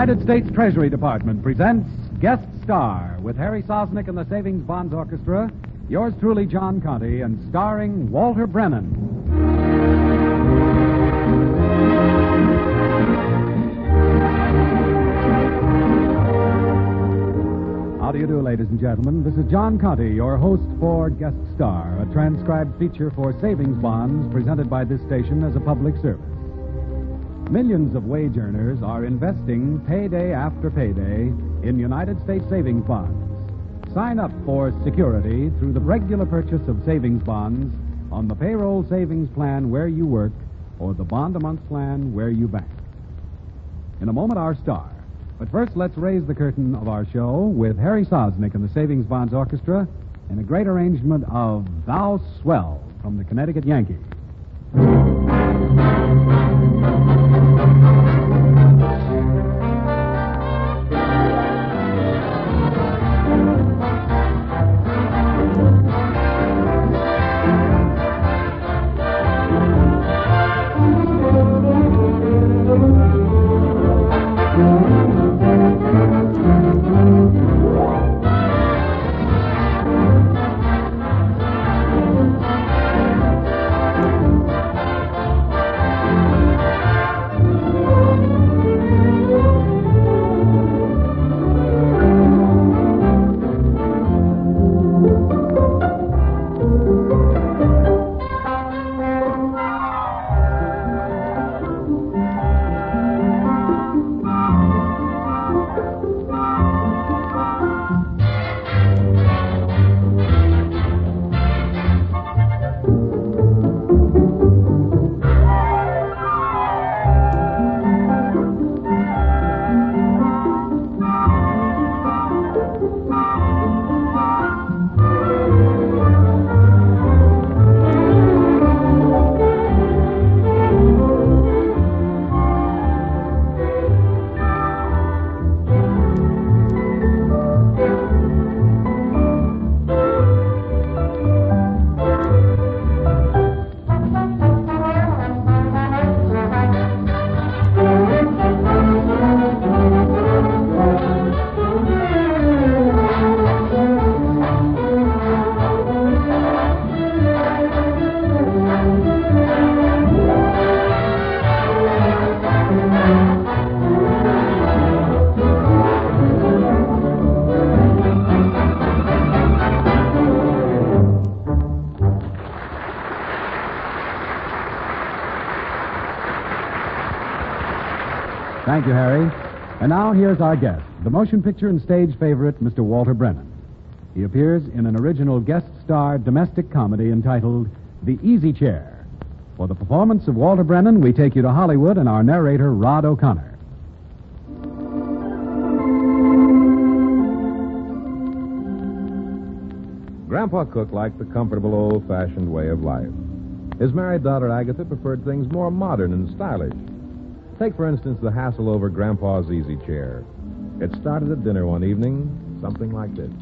United States Treasury Department presents Guest Star with Harry Sosnick and the Savings Bonds Orchestra, yours truly, John Conte, and starring Walter Brennan. How do you do, ladies and gentlemen? This is John Conte, your host for Guest Star, a transcribed feature for savings bonds presented by this station as a public service. Millions of wage earners are investing payday after payday in United States savings bonds. Sign up for security through the regular purchase of savings bonds on the payroll savings plan where you work or the bond-a-month plan where you bank. In a moment, our star. But first, let's raise the curtain of our show with Harry Sosnick and the Savings Bonds Orchestra in a great arrangement of Thou Swell from the Connecticut Yankees. Thank you, Harry. And now here's our guest, the motion picture and stage favorite, Mr. Walter Brennan. He appears in an original guest star domestic comedy entitled The Easy Chair. For the performance of Walter Brennan, we take you to Hollywood and our narrator, Rod O'Connor. Grandpa Cook liked the comfortable, old-fashioned way of life. His married daughter, Agatha, preferred things more modern and stylish. Take, for instance, the hassle over Grandpa's easy chair. It started at dinner one evening, something like this.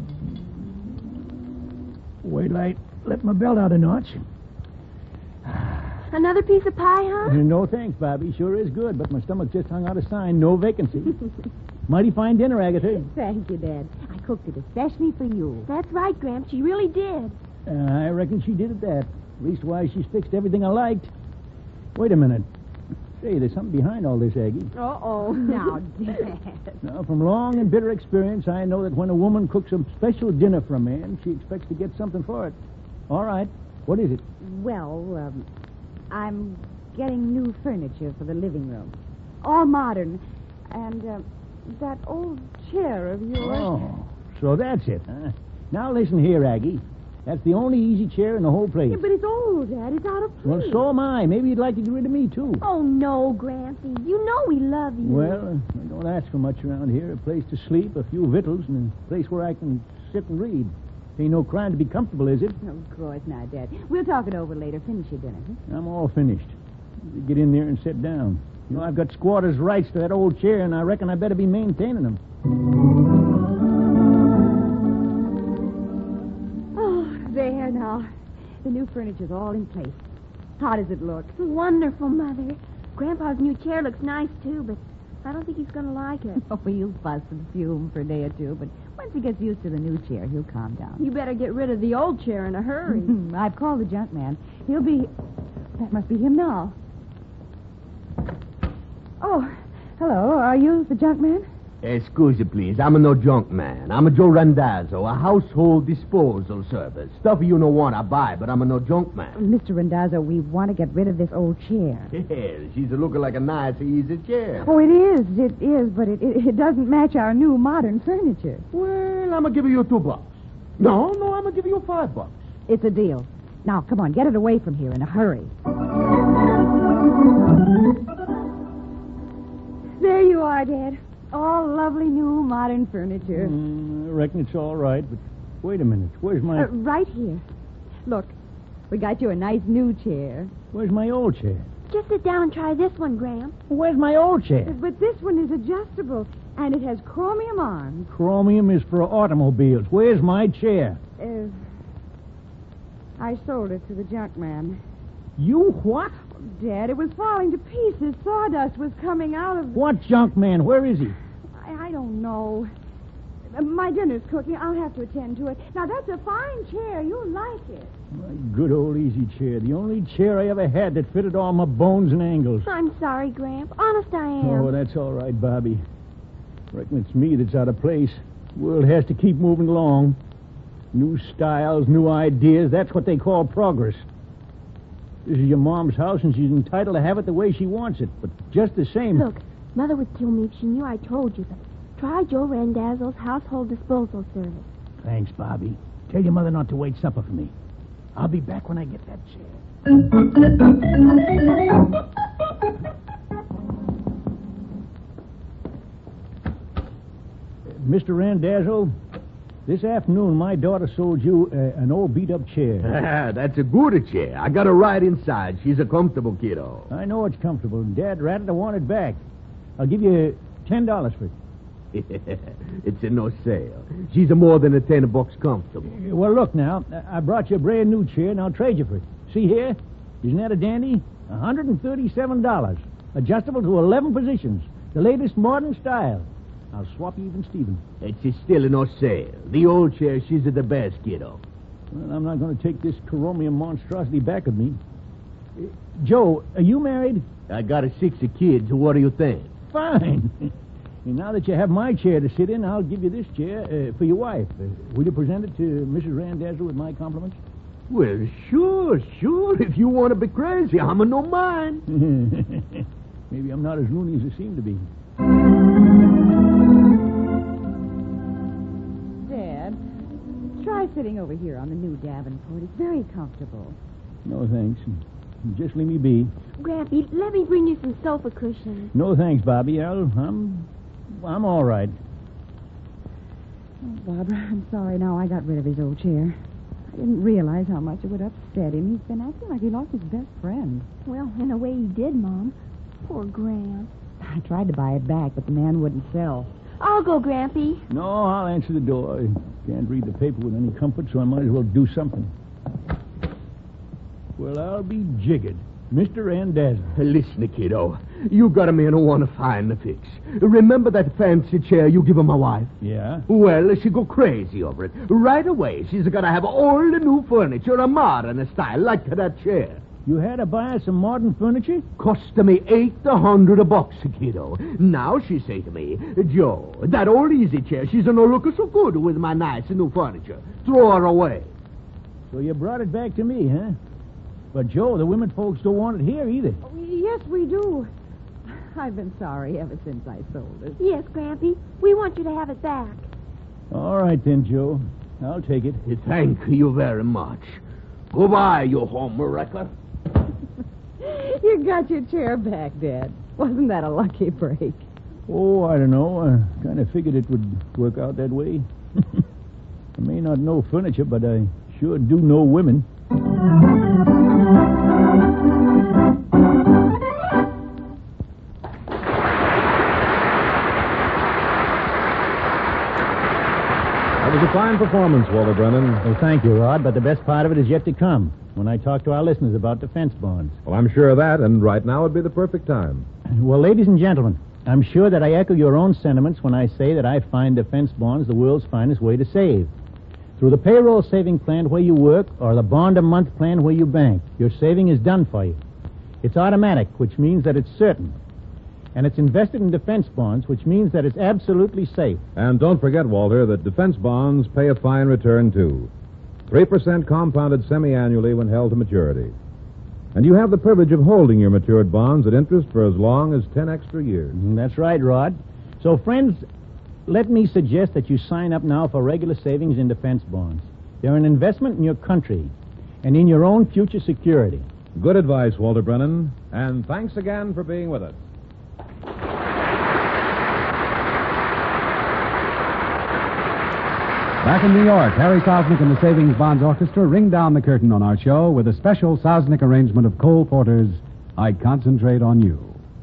Wait till I let my belt out a notch. Another piece of pie, huh? No, thanks, Bobby. Sure is good, but my stomach just hung out a sign, no vacancy. Mighty fine dinner, Agatha. Thank you, Dad. I cooked it especially for you. That's right, Gramps. She really did. I reckon she did at that. Leastwise, she's fixed everything I liked. Wait a minute. Say, there's something behind all this, Aggie. Uh-oh. Now, Dad. Now, from long and bitter experience, I know that when a woman cooks a special dinner for a man, she expects to get something for it. All right. What is it? Well, I'm getting new furniture for the living room. All modern. And, that old chair of yours. Oh, so that's it, huh? Now, listen here, Aggie. That's the only easy chair in the whole place. Yeah, but it's old, Dad. It's out of place. Well, so am I. Maybe you'd like to get rid of me, too. Oh, no, Grampy. You know we love you. Well, I don't ask for much around here. A place to sleep, a few victuals, and a place where I can sit and read. Ain't no crime to be comfortable, is it? Of course not, Dad. We'll talk it over later. Finish your dinner. Huh? I'm all finished. Get in there and sit down. You know, I've got squatter's rights to that old chair, and I reckon I better be maintaining them. There now. The new furniture's all in place. How does it look? Wonderful, Mother. Grandpa's new chair looks nice, too, but I don't think he's going to like it. Oh, he'll fuss and fume for a day or two, but once he gets used to the new chair, he'll calm down. You better get rid of the old chair in a hurry. I've called the junk man. He'll be... That must be him now. Oh, hello. Are you the junk man? Excuse please. I'm no junk man. I'm a Joe Randazzo, a household disposal service. Stuff you no want to buy, but I'm a no junk man. Mr. Randazzo, we want to get rid of this old chair. Yeah, she's looking like a nice, easy chair. Oh, it is, but it doesn't match our new modern furniture. Well, I'm going to give you $2. No, I'm going to give you $5. It's a deal. Now, come on, get it away from here in a hurry. There you are, Dad. All lovely new modern furniture. I reckon it's all right, but wait a minute. Where's my... Right here. Look, we got you a nice new chair. Where's my old chair? Just sit down and try this one, Graham. Where's my old chair? But this one is adjustable, and it has chromium arms. Chromium is for automobiles. Where's my chair? I sold it to the junk man. You what? Dad, it was falling to pieces. Sawdust was coming out of... What junk man? Where is he? I don't know. My dinner's cooking. I'll have to attend to it. Now, that's a fine chair. You'll like it. My good old easy chair. The only chair I ever had that fitted all my bones and angles. I'm sorry, Gramp. Honest, I am. Oh, that's all right, Bobby. Reckon it's me that's out of place. The world has to keep moving along. New styles, new ideas. That's what they call progress. This is your mom's house, and she's entitled to have it the way she wants it. But just the same... Look, Mother would kill me if she knew I told you that. Try Joe Randazzo's household disposal service. Thanks, Bobby. Tell your mother not to wait supper for me. I'll be back when I get that chair. Mr. Randazzo, this afternoon my daughter sold you an old beat-up chair. That's a good chair. I got her right inside. She's a comfortable kiddo. I know it's comfortable. Dad ratted I want it back. I'll give you $10 for it. It's a no sale. She's a more than a $10 comfortable. Well, look now. I brought you a brand new chair, and I'll trade you for it. See here? Isn't that a dandy? $137. Adjustable to 11 positions. The latest modern style. I'll swap you even Steven. It's still a no sale. The old chair, she's the best, kiddo. Well, I'm not going to take this chromium monstrosity back with me. Joe, are you married? I got 6 kids. What do you think? Fine. And now that you have my chair to sit in, I'll give you this chair for your wife. Will you present it to Mrs. Randazzo with my compliments? Well, sure. If you want to be crazy, I'm a no mind. Maybe I'm not as loony as I seem to be. Dad, try sitting over here on the new Davenport. It's very comfortable. No, thanks. Just leave me be. Grampy, let me bring you some sofa cushions. No, thanks, Bobby. I'm all right. Oh, Barbara, I'm sorry now I got rid of his old chair. I didn't realize how much it would upset him. He's been acting like he lost his best friend. Well, in a way he did, Mom. Poor Gramp. I tried to buy it back, but the man wouldn't sell. I'll go, Grampy. No, I'll answer the door. I can't read the paper with any comfort, so I might as well do something. Well, I'll be jiggered. Mr. Randazzo. Listen, kiddo. You got a man who want to find the fix. Remember that fancy chair you give my wife? Yeah? Well, she go crazy over it. Right away, she's got to have all the new furniture, a modern style, like that chair. You had to buy some modern furniture? Cost me $800, kiddo. Now she say to me, Joe, that old easy chair, she's no looking so good with my nice new furniture. Throw her away. So you brought it back to me, huh? But, Joe, the women folks don't want it here either. Oh, yes, we do. I've been sorry ever since I sold it. Yes, Grampy. We want you to have it back. All right, then, Joe. I'll take it. Thank you very much. Goodbye, you home wrecker. You got your chair back, Dad. Wasn't that a lucky break? Oh, I don't know. I kind of figured it would work out that way. I may not know furniture, but I sure do know women. That was a fine performance, Walter Brennan. Well, thank you, Rod, but the best part of it is yet to come, when I talk to our listeners about defense bonds. Well, I'm sure of that, and right now would be the perfect time. Well, ladies and gentlemen, I'm sure that I echo your own sentiments when I say that I find defense bonds the world's finest way to save. Through the payroll saving plan where you work or the bond-a-month plan where you bank, your saving is done for you. It's automatic, which means that it's certain. And it's invested in defense bonds, which means that it's absolutely safe. And don't forget, Walter, that defense bonds pay a fine return, too. 3% compounded semi-annually when held to maturity. And you have the privilege of holding your matured bonds at interest for as long as 10 extra years. That's right, Rod. So, friends, let me suggest that you sign up now for regular savings in defense bonds. They're an investment in your country and in your own future security. Good advice, Walter Brennan. And thanks again for being with us. Back in New York, Harry Sosnick and the Savings Bonds Orchestra ring down the curtain on our show with a special Sosnick arrangement of Cole Porter's I Concentrate on You.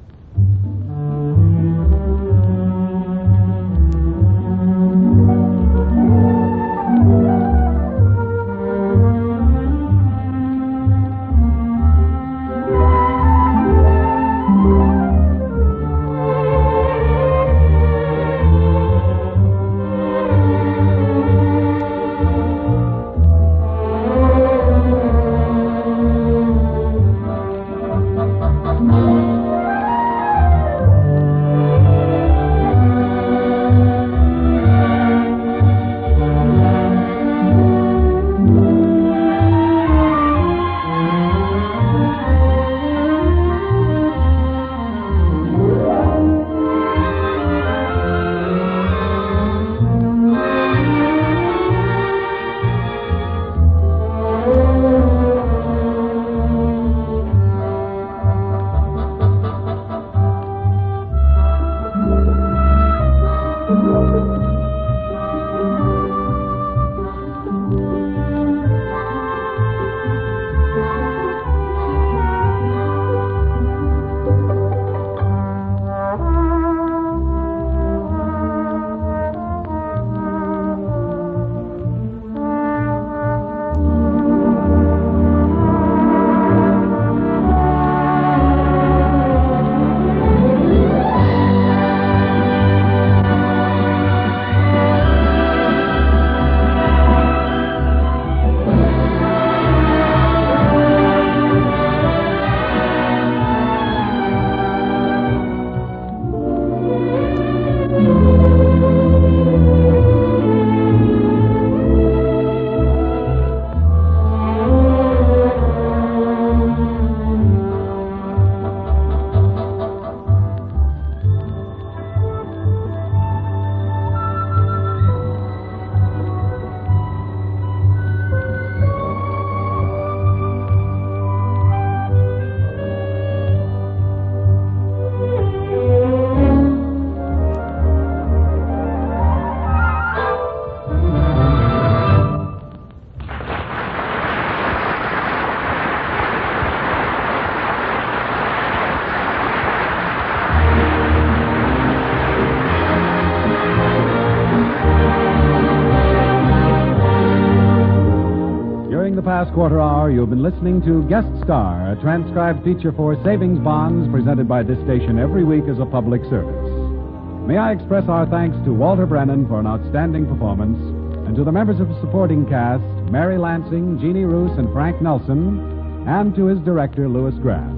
Past quarter hour, you've been listening to Guest Star, a transcribed feature for savings bonds presented by this station every week as a public service. May I express our thanks to Walter Brennan for an outstanding performance, and to the members of the supporting cast, Mary Lansing, Jeannie Roos, and Frank Nelson, and to his director, Louis Graff.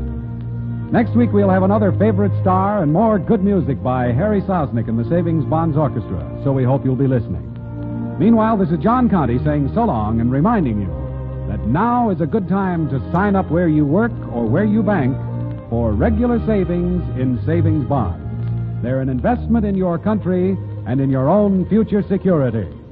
Next week, we'll have another favorite star and more good music by Harry Sosnick and the Savings Bonds Orchestra, so we hope you'll be listening. Meanwhile, this is John Conte saying so long and reminding you that now is a good time to sign up where you work or where you bank for regular savings in savings bonds. They're an investment in your country and in your own future security.